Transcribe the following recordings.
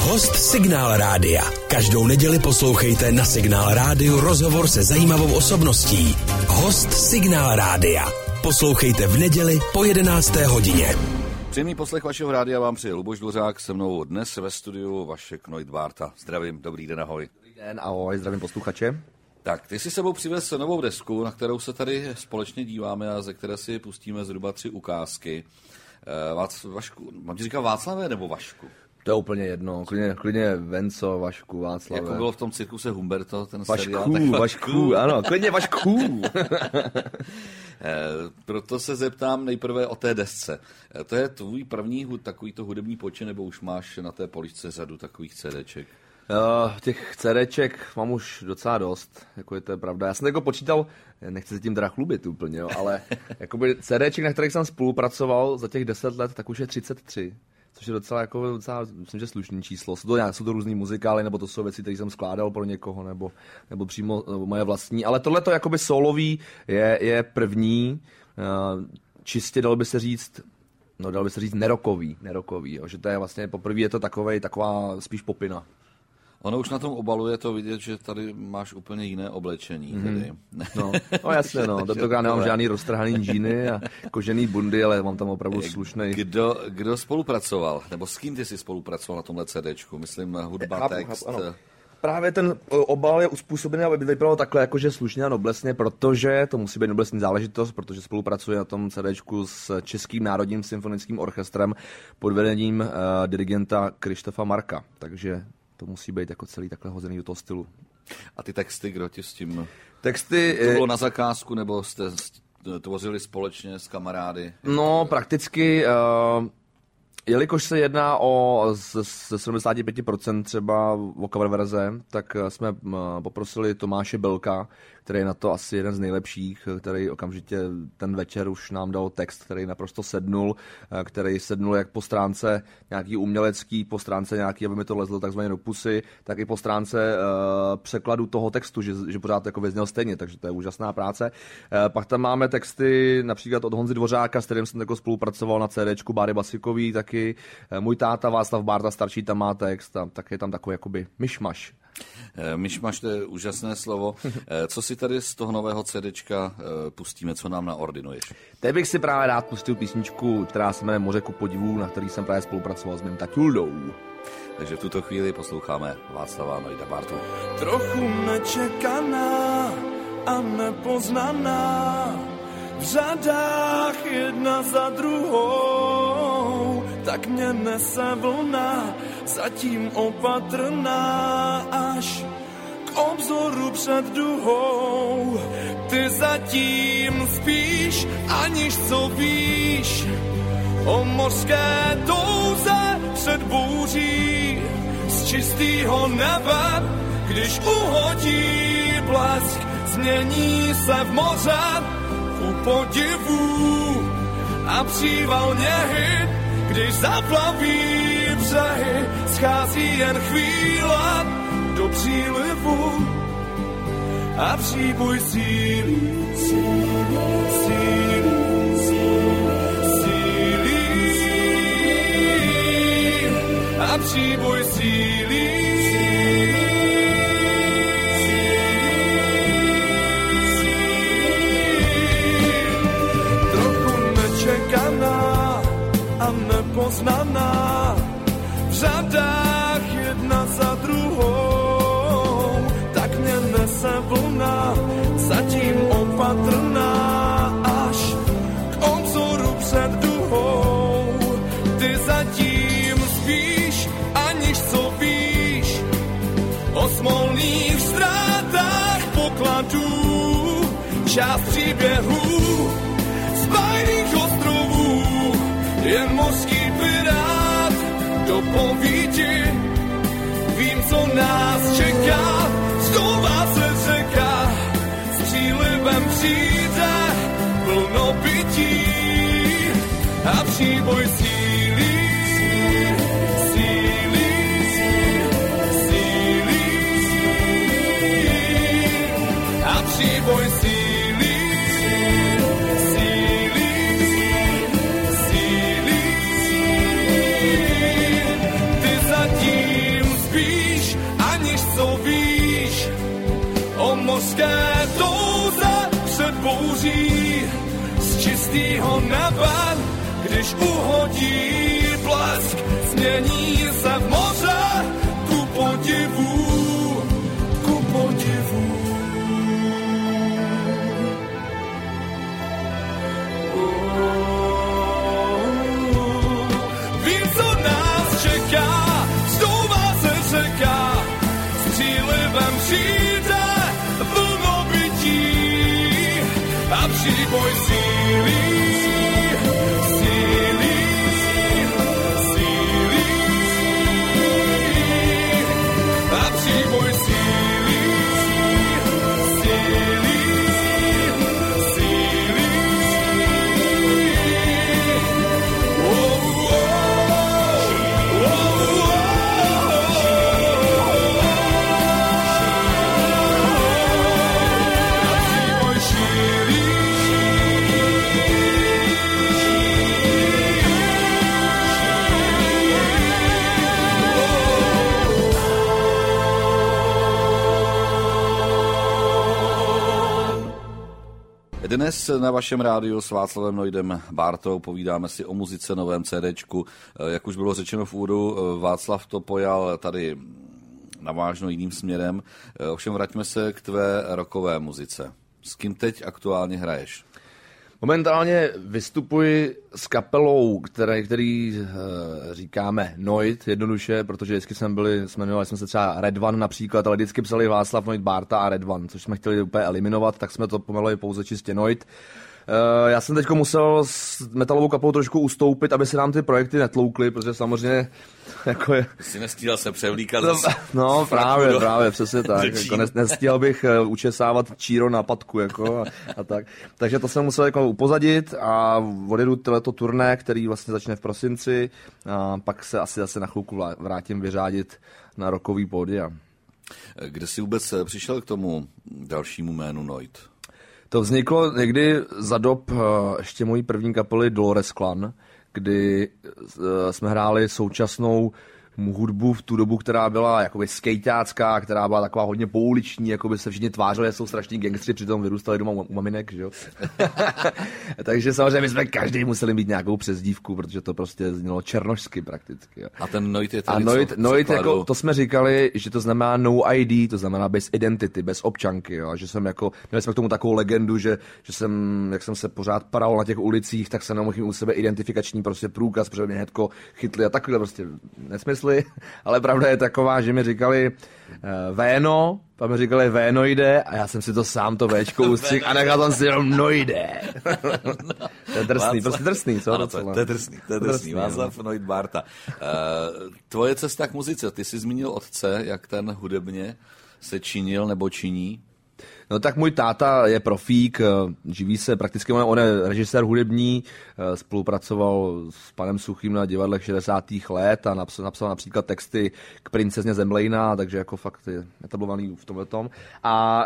Host Signál Rádia. Každou neděli poslouchejte na Signál Rádiu rozhovor se zajímavou osobností. Host Signál Rádia. Poslouchejte v neděli po 11. hodině. Příjemný poslech vašeho rádia vám přeje Luboš Dvořák, se mnou dnes ve studiu Vašek Neudbárta. Zdravím, dobrý den, ahoj. Dobrý den, ahoj, zdravím posluchače. Tak, ty si sebou přivez novou desku, na kterou se tady společně díváme a ze které si pustíme zhruba 3 ukázky. Vašku, mám ti říkat Václavé nebo Vašku? To je úplně jedno, klidně Venco, Vašku, Václavé. Jako bylo v tom cirkuse Humberto, ten Vašku, seriál. Vašku, ano, klidně Vašku. Proto se zeptám nejprve o té desce. To je tvůj první takovýto hudební počin, nebo už máš na té poličce řadu takových CDček? Těch CDček mám už docela dost, jako je to pravda. Já jsem jako počítal, nechci se tím teda chlubit úplně, jo, ale jakoby CDček, na kterých jsem spolupracoval za těch 10 let, tak už je 33. Což je docela, myslím, že slušný číslo. Jsou to různý muzikály, nebo to jsou věci, které jsem skládal pro někoho, nebo přímo moje vlastní. Ale tohle to jakoby solový je první, čistě dalo by se říct nerokový, jo, že to je vlastně poprvé je to taková spíš popina. Ono už na tom obalu je to vidět, že tady máš úplně jiné oblečení. No jasně, no. Tentokrát nemám žádný roztrhaný džíny a kožený bundy, ale mám tam opravdu slušnej. Kdo spolupracoval? Nebo s kým ty jsi spolupracoval na tomhle CDčku? Myslím hudba, text. Ano. Právě ten obal je uspůsobený, aby vypadalo takhle jakože slušně a noblesně, protože to musí být noblesní záležitost, protože spolupracuje na tom CDčku s Českým národním symfonickým orchestrem pod vedením dirigenta Krištofa Marka. Takže to musí být jako celý takhle hozený do toho stylu. A ty texty, kdo ti s tím... Texty... To bylo na zakázku, nebo jste tvořili společně s kamarády? No, prakticky... Jelikož se jedná ze 75% třeba o cover verze, tak jsme poprosili Tomáše Belka, který je na to asi jeden z nejlepších, který okamžitě ten večer už nám dal text, který naprosto sednul, jak po stránce nějaký umělecký, po stránce nějaký, aby mi to lezlo takzvaně do pusy, tak i po stránce překladu toho textu, že pořád jako vyzněl stejně, takže to je úžasná práce. Pak tam máme texty například od Honzy Dvořáka, s kterým jsem jako spolupracoval na CDčku Báry Basikový, taky můj táta Václav Bárta starší tam má text, a tak je tam takový jakoby myšmaš. Myšmaš, to je úžasné slovo. Co si tady z toho nového CDčka pustíme, co nám naordinuješ? Teď bych si právě rád pustil písničku, která se jmenuje Moře ku podivu, na který jsem právě spolupracoval s mým taťuldou. Takže v tuto chvíli posloucháme Václava Neudbártu. Trochu nečekaná a nepoznaná, v řadách jedna za druhou, tak mě nese vlna, zatím opatrná, až k obzoru před duhou. Ty zatím spíš, aniž co víš o mořské touze před bouří. Z čistýho nebe, když uhodí blesk, změní se v moře u podivu a příval něhy, když zaplaví břehy, schází jen chvíle do přílivu a příboj sílí, a příboj sílí. A nepoznaná, v řadách jedna za druhou, tak mě nese vlna, zatím opatrná, až k obzoru před duhou. Ty zatím spíš, aniž co víš o smolných ztrátách pokladů, část příběhů z bajných ostrovů. Jen mořský pirát dopovídí, vím, co nás čeká, schová se řeka, s přílivem přijde plno pití a příboj sílí, a příboj sílí. Zatím hořké touze před bouří z čistýho nebe, když uhodí blesk, změní se v moře ku podivu, ku podivu. Vím, co nás čeká, stouvá se řeka, s přílivem přijde vlnobytí a příboj sílí. Dnes na vašem rádiu s Václavem Nojdem Bártou povídáme si o muzice, novém CDčku. Jak už bylo řečeno v úvodu, Václav to pojal tady navážno jiným směrem. Ovšem vraťme se k tvé rockové muzice. S kým teď aktuálně hraješ? Momentálně vystupuji s kapelou, který říkáme Noid, jednoduše, protože vždycky jmenovali jsme se třeba Red One například, ale vždycky psali Václav Nojd Bárta a Red One, což jsme chtěli úplně eliminovat, tak jsme to pomenovali pouze čistě Noid. Já jsem teď musel s metalovou kapelou trošku ustoupit, aby se nám ty projekty netloukly, protože samozřejmě jako je... Jsi nestíhal se převlíkat. No právě, přesně tak. Jako nestíhal bych učesávat číro na patku, jako a tak. Takže to jsem musel jako upozadit a odjedu tohleto turné, který vlastně začne v prosinci a pak se asi zase na chvilku vrátím vyřádit na rockový pódia. Kde jsi vůbec přišel k tomu dalšímu jménu Noid? To vzniklo někdy za dob ještě mojí první kapely Dolores Clan, kdy jsme hráli současnou hudbu v tu dobu, která byla jakoby skejťácká, která byla taková hodně pouliční, jakoby se všichni tvářili, že jsou strašní gangstři, přitom vyrůstali doma u maminek, že jo. Takže samozřejmě my jsme každý museli mít nějakou přezdívku, protože to prostě znělo černošsky prakticky. Jo. A ten Noid je tady a Noid jako, to jsme říkali, že to znamená no ID, to znamená bez identity, bez občanky, jo. Že jsem jako, měli jsme k tomu takovou legendu, že jsem, jak jsem se pořád paral na těch ulicích, tak jsem nemohl u sebe identifikační prostě průkaz, protože mě hnedko chytli a takhle prostě nesmysly. Ale pravda je taková, že mi říkali Véno, pak mi říkali Vénoide a já jsem si to sám to Véčko ustřihl a nechal tam si jenom Noide. To je drsný, prostě drsný, co? Ano, to je drsný. Václav Nojd Bárta. Tvoje cesta k muzice, ty jsi zmínil otce, jak ten hudebně se činil nebo činí? No tak můj táta je profík, živí se prakticky, on je režisér hudební, spolupracoval s panem Suchým na divadlech 60. let a napsal například texty k Princezně Zemlejna, takže jako fakt je etablovaný v tomhletom. A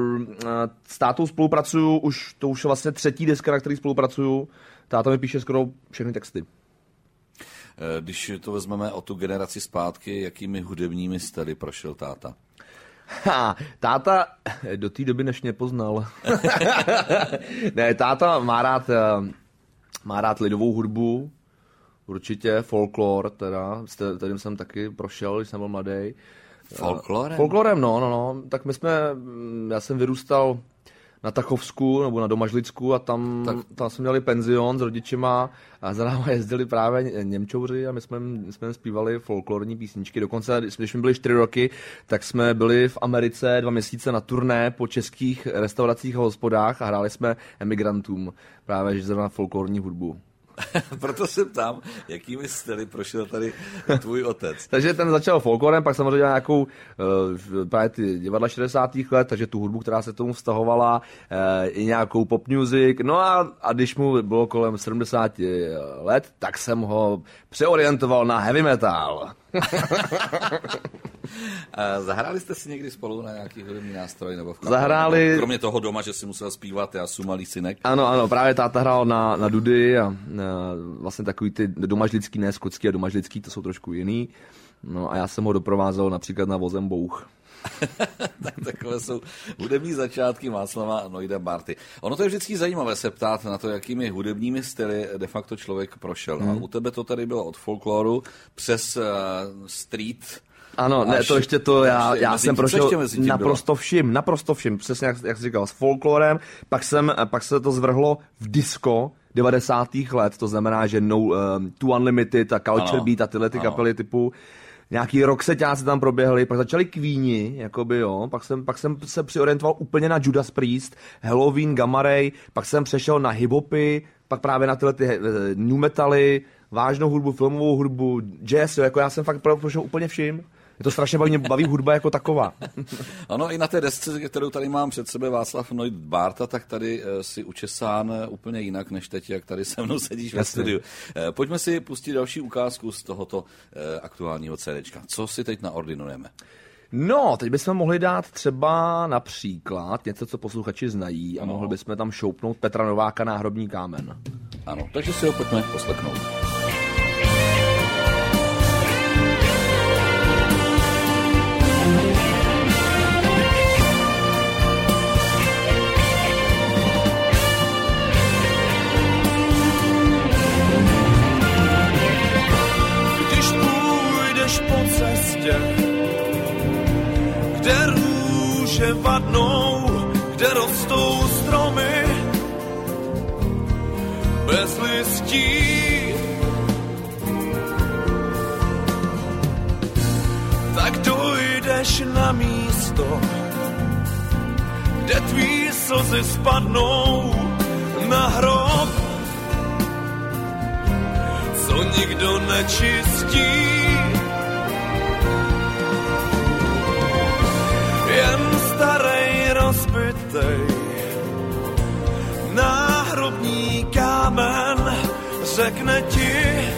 s tátou spolupracuju, to už je vlastně třetí deska, na který spolupracuju. Táta mi píše skoro všechny texty. Když to vezmeme o tu generaci zpátky, jakými hudebními styly prošel táta? Táta do té doby než mě poznal. Ne, táta má rád lidovou hudbu, určitě, folklor teda, kterým jsem taky prošel, když jsem byl mladý. Folklorem? Folklorem, no. Tak já jsem vyrůstal na Tachovsku nebo na Domažlicku a tam jsme měli penzion s rodičima a za náma jezdili právě Němčouři a my jsme zpívali folklorní písničky. Dokonce, když jsme byli 4 roky, tak jsme byli v Americe 2 měsíce na turné po českých restauracích a hospodách a hráli jsme emigrantům právě že zrovna folklorní hudbu. Proto se ptám, jakými styly prošel tady tvůj otec. Takže ten začal folklorem, pak samozřejmě nějakou právě ty divadla 60. let, takže tu hudbu, která se tomu vztahovala, i nějakou pop music. No a když mu bylo kolem 70 let, tak jsem ho přeorientoval na heavy metal. Zahráli jste si někdy spolu na nějaký hudební nástroj? Nebo v kapelu? Zahráli... Kromě toho doma, že si musel zpívat, já jsem malý synek. Ano, právě táta hrál na dudy a vlastně takový ty domažlický, ne skotský a domažlický, to jsou trošku jiný. No a já jsem ho doprovázel například na Vozem bouch. Tak takové jsou hudební začátky Václava Noida Bárty. Ono to je vždycky zajímavé se ptát na to, jakými hudebními styly de facto člověk prošel. A u tebe to tady bylo od folkloru přes street. Ano, ne, to ještě to, já jsem prošel naprosto všim, přesně jak jsi říkal, s folklorem, pak se to zvrhlo v disco 90. let, to znamená, že Too Unlimited a Culture Beat a tyhle ty kapely typu nějaký rockseťáci tam proběhly, pak začali Queeni, jakoby jo, pak jsem se přiorientoval úplně na Judas Priest, Halloween, Gamma Ray, pak jsem přešel na hiphopy, pak právě na tyhle ty new metaly, vážnou hudbu, filmovou hudbu, jazz, jo, jako já jsem fakt prošel úplně vším. Je to strašně baví hudba jako taková. Ano, i na té desce, kterou tady mám před sebe Václav Noid Bárta, tak tady si učesán úplně jinak, než teď, jak tady se mnou sedíš ve studiu. Pojďme si pustit další ukázku z tohoto aktuálního CDčka. Co si teď naordinujeme? No, teď bychom mohli dát třeba například něco, co posluchači znají a mohli bychom tam šoupnout Petra Nováka Náhrobní kámen. Ano, takže si ho pojďme poslechnout. Kde růže vadnou, kde rostou stromy bez listí. Tak dojdeš na místo, kde tvý slzy spadnou na hrob, co nikdo nečistí. Jen starej rozbitej náhrobní kámen řekne ti,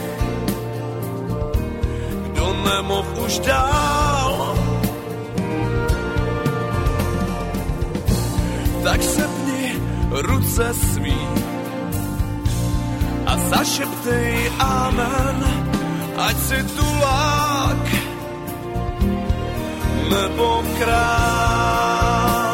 kdo nemohl už dál. Tak sepni ruce svý a zašeptej amen, ať si tulák nebo král.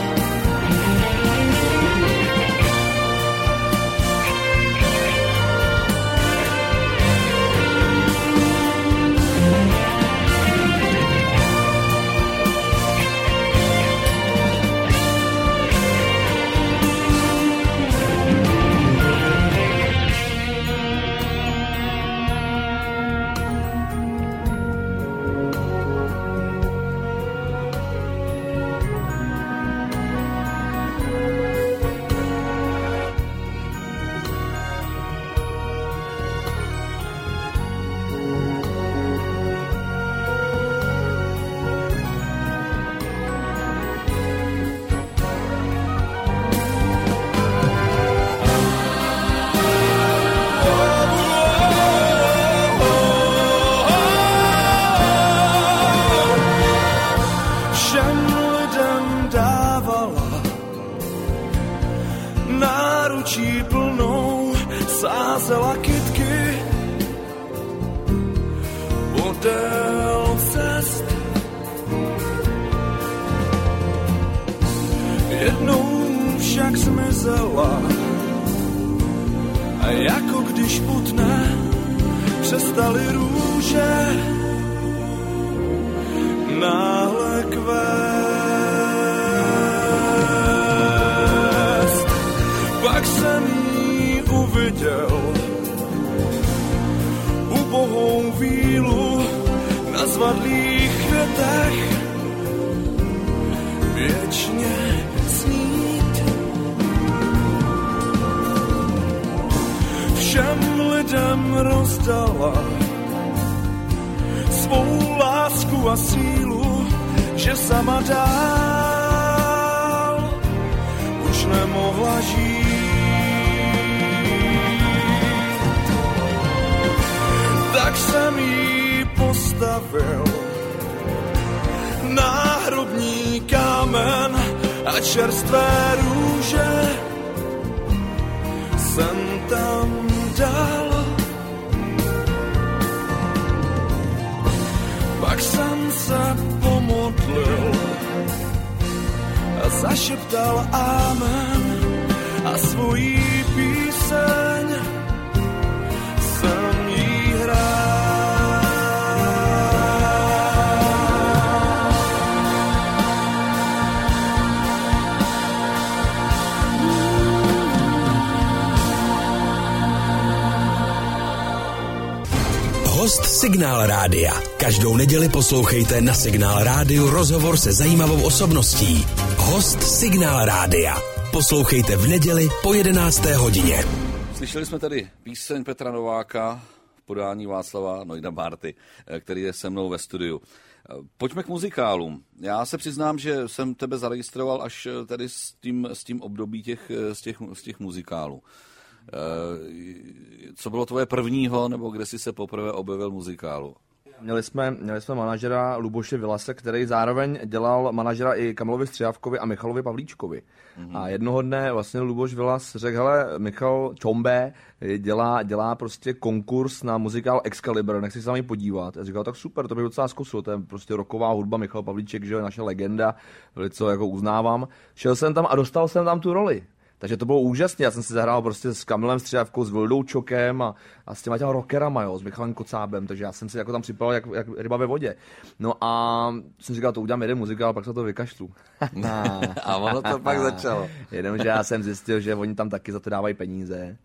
Náručí plnou sázela kytky podél cest. Jednou však zmizela a jako když putne přestaly růže náhle kvést. Pak jsem jí uviděl ubohou vílu na zvadlých květech věčně snít. Všem lidem rozdala svou lásku a sílu, že sama dál už nemohla žít. Tak jsem jí postavil náhrobní kámen a čerstvé růže jsem tam dal. Pak jsem se pomodlil a zašeptal amen a svojí píseň jsem jí hrál. Host Signál Rádia. Každou neděli poslouchejte na Signál Rádiu rozhovor se zajímavou osobností. Host Signál Rádia. Poslouchejte v neděli po 11. hodině. Slyšeli jsme tady píseň Petra Nováka v podání Václava Nojda Bárty, který je se mnou ve studiu. Pojďme k muzikálům. Já se přiznám, že jsem tebe zaregistroval až tady s tím období z těch muzikálů. Co bylo tvoje prvního, nebo kde jsi se poprvé objevil muzikálu? Měli jsme manažera Luboše Vilase, který zároveň dělal manažera i Kamilovi Střihavkovi a Michalovi Pavlíčkovi. Mm-hmm. A jednoho dne vlastně Luboš Vilas řekl, hele, Michal Čombe dělá prostě konkurs na muzikál Excalibur, nechci se tam podívat. Já říkal, tak super, to bych docela zkusil, to je prostě rocková hudba, Michal Pavlíček, že je naše legenda, velice jako uznávám. Šel jsem tam a dostal jsem tam tu roli. Takže to bylo úžasné, já jsem si zahrál prostě s Kamilem Střihavkou, s Vildou Čokem a s těma rockerama, jo, s Michalem Kocábem, takže já jsem si jako tam připadal jak ryba ve vodě. No a jsem říkal, to udělám jeden muzikál, pak se to vykašlu. A ono to pak začalo. Jenomže já jsem zjistil, že oni tam taky za to dávají peníze.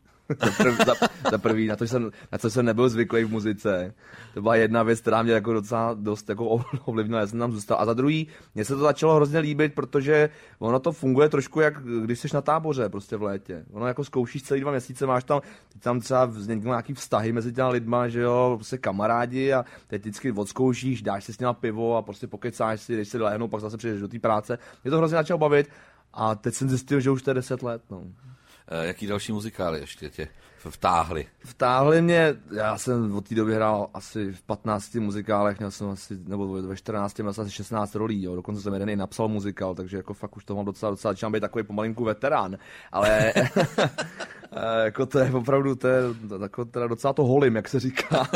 Za prvý, na co jsem nebyl zvyklý v muzice. To byla jedna věc, která mě jako docela dost jako ovlivnila, já jsem tam zůstal. A za druhý, mně se to začalo hrozně líbit, protože ono to funguje trošku jak když jsi na táboře prostě v létě. Ono jako zkoušíš celý 2 měsíce, máš tam třeba vzniknou nějaký vztahy mezi těma lidma, že jo, prostě kamarádi a teď vždycky odzkoušíš, dáš si s něma pivo a prostě pokecáš si, jdeš si lehnout, pak zase přijdeš do té práce. Mě to hrozně začalo bavit a teď jsem zjistil, že už to je 10 let, no. Jaký další muzikály ještě tě vtáhly? Vtáhly mě, já jsem od té doby hrál asi v 15 muzikálech, měl jsem asi, nebo ve 14 měl jsem asi 16 rolí, jo. Dokonce jsem jeden i napsal muzikál, takže jako fakt už to mám docela začínám být takový pomalinku veterán, ale jako to je opravdu, to je jako teda docela to holím, jak se říká.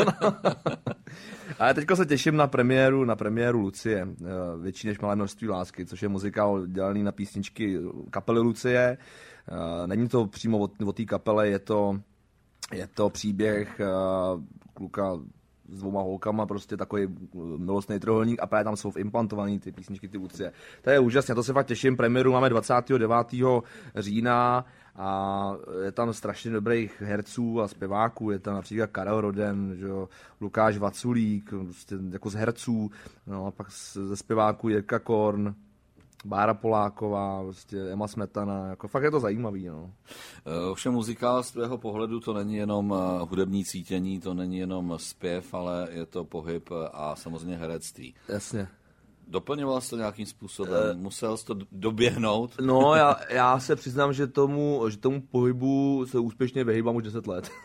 Ale teďko se těším na premiéru Lucie, Větší než malé množství lásky, což je muzikál dělaný na písničky kapely Lucie. Není to přímo o té kapele, je to příběh kluka s 2 holkama, prostě takový milostný trojuhelník a právě tam jsou implantovaný ty písničky, ty Lucie. To je úžasné, to se fakt těším, premiéru máme 29. října a je tam strašně dobrých herců a zpěváků, je tam například Karel Roden, že jo, Lukáš Vaculík, prostě jako z herců, no a pak ze zpěváků Jirka Korn, Bára Poláková, prostě Emma Smetana, jako fakt je to zajímavý, no. Ovšem muzikál z tvého pohledu to není jenom hudební cítění, to není jenom zpěv, ale je to pohyb a samozřejmě herectví. Jasně. Doplňoval jsi to nějakým způsobem? Musel jsi to doběhnout? No, já se přiznám, že tomu pohybu se úspěšně vyhýbám už 10 let.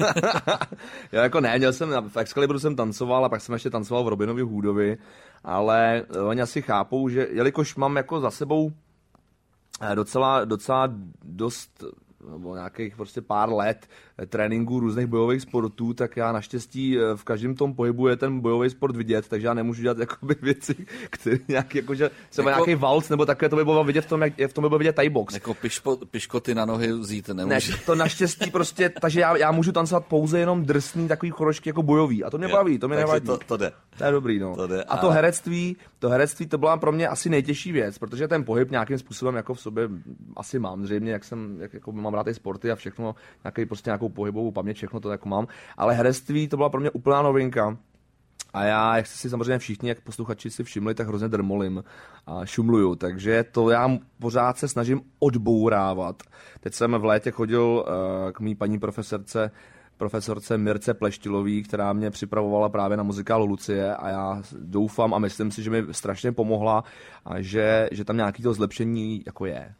Já jako ne, v Excaliburu jsem tancoval a pak jsem ještě tancoval v Robinovi Hůdovi, ale oni asi chápou, že jelikož mám jako za sebou docela dost, nebo nějakých prostě pár let tréninku různých bojových sportů, tak já naštěstí v každém tom pohybu je ten bojový sport vidět, takže já nemůžu dělat jakoby věci, které nějaký, jakože třeba nějaký valc, nebo takové to by bylo vidět v tom, jak v tom by bylo vidět Thai box. Jako piškoty na nohy vzít nemůžu. Ne, to naštěstí prostě, takže já můžu tancovat pouze jenom drsný takový chorošky jako bojový a to mě baví, to mě nevadí. To jde. To je dobrý, no. A to herectví, to byla pro mě asi nejtěžší věc, protože ten pohyb nějakým způsobem jako v sobě asi mám zřejmě, jak jako mám rád i sporty a všechno, nějakou pohybovou paměť, všechno to jako mám, ale herectví to byla pro mě úplná novinka. A já, jak si samozřejmě všichni, jak posluchači si všimli, tak hrozně drmolím a šumluju, takže to já pořád se snažím odbourávat. Teď jsem v létě chodil k mý paní profesorce Mirce Pleštilový, která mě připravovala právě na muzikál Lucie a já doufám a myslím si, že mi strašně pomohla a že tam nějaký to zlepšení jako je.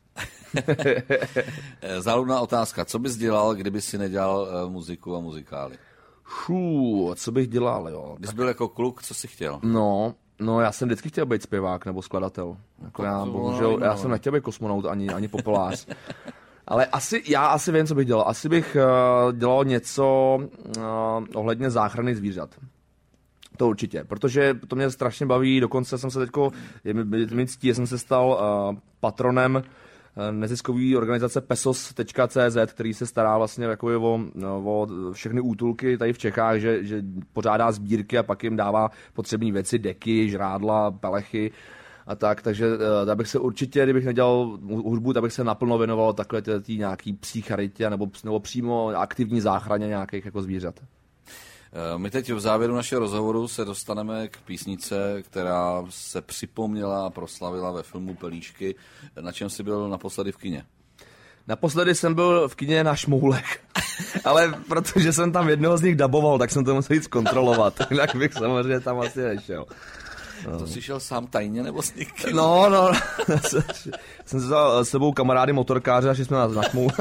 Záludná otázka. Co bys dělal, kdyby si nedělal muziku a muzikály? Co bych dělal, jo. Když byl jako kluk, co jsi chtěl? No, já jsem vždycky chtěl být zpěvák nebo skladatel. Jako já jsem nechtěl být kosmonaut ani popelář. Ale já asi vím, co bych dělal. Asi bych dělal něco ohledně záchrany zvířat. To určitě, protože to mě strašně baví, dokonce jsem se teďko, je mi ctí, jsem se stal patronem neziskové organizace pesos.cz, který se stará vlastně o všechny útulky tady v Čechách, že pořádá sbírky a pak jim dává potřebné věci, deky, žrádla, pelechy a tak, takže tak bych se určitě, kdybych nedělal hudbu, tak bych se naplno věnoval takové tý nějaký psí charitě nebo přímo aktivní záchraně nějakých jako zvířat. My teď v závěru našeho rozhovoru se dostaneme k písnice, která se připomněla a proslavila ve filmu Pelíšky. Na čem jsi byl naposledy v kině? Naposledy jsem byl v kině na Šmoulech, ale protože jsem tam jednoho z nich daboval, tak jsem to musel jít zkontrolovat, jinak bych samozřejmě tam asi nešel. No. To jsi šel sám tajně nebo s někým? No, jsem se vzal s sebou kamarády motorkáře a šli jsme na Šmoule.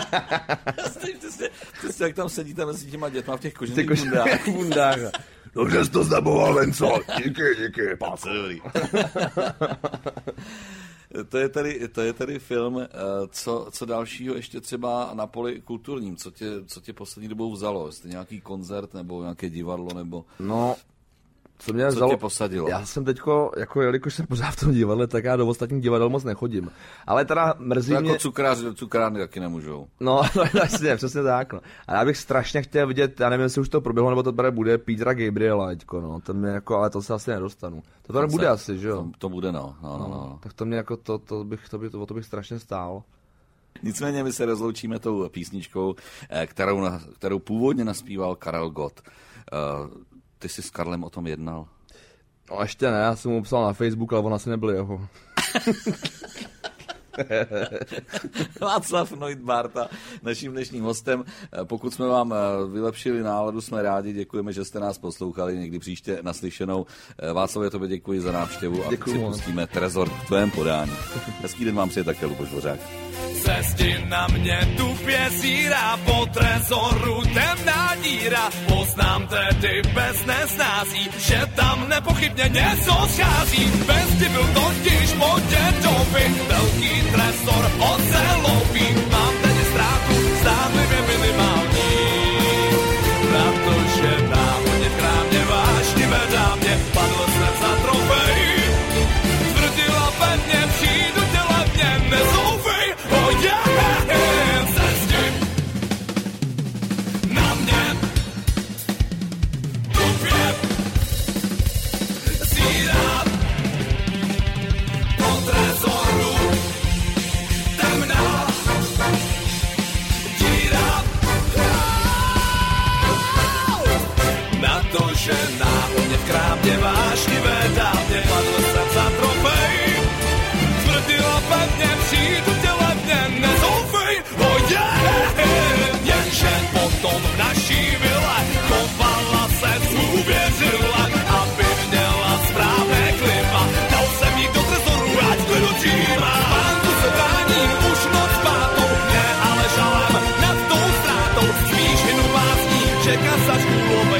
Ty jsi jak tam sedíte mezi těma dětma v těch kožených bundách. Dobře jsi to zdaboval, Venco. Díky, páce, dobrý. To je tady film, co dalšího ještě třeba na poli kulturním, co tě poslední dobou vzalo? Jste nějaký koncert nebo nějaké divadlo nebo... No, co mě vzalo? Tě posadilo? Já jsem teďko, jelikož jsem pořád v tom divadle, tak já do ostatních divadel moc nechodím. Ale teda mrzí mě... Jako cukrárny taky nemůžou. No, vlastně, přesně tak, no. A já bych strašně chtěl vidět, já nevím, jestli už to proběhlo, nebo to tady bude Petra Gabriela, no. To mě jako, ale to se asi nedostanu. To tady bude asi, že jo? To bude, no. Tak to mě jako, to bych strašně stál. Nicméně my se rozloučíme tou písničkou, kterou původně naspíval Karel Gott. Ty jsi s Karlem o tom jednal? No ještě ne, já jsem mu psal na Facebook, ale on asi nebyl jeho. Václav Neudbarta, naším dnešním hostem. Pokud jsme vám vylepšili náladu, jsme rádi, děkujeme, že jste nás poslouchali, někdy příště naslyšenou. Václavě, tobě děkuji za návštěvu a si pustíme Trezor v tvém podání. Hezký den vám přeje také Luboš Dvořák. Cesti na mě tupě zírá, po trezoru temná díra. Poznám tedy bez nesnází, že tam nepochybně něco schází. Vestibil totiž po dědovi, velký trezor ocelový. Mám tedy ztrátu zdánlivě minimální, protože náhodně v krámě vášnivé dámě padl jsem za trofej. Tvrdila pevně, přijdu tě levně, nezoufej. Oh yeah, cesti na mě tupě zírá, po trezoru temná díra. Na to, že náhodně v krámě vášnivé dávně padl jsem za trofej. Tvrdila pevně, přijdu tě levně, nezoufej, oh yeah. Jenže potom v naší vile kopala se, uvěřila, aby měla správné klima. Dal jsem jí do trezoru, ať klidu dříma. Pánku se bráním už noc pátou, ne ale žalem nad tou ztrátou. Spíš hynu básní, že kasař kůlovej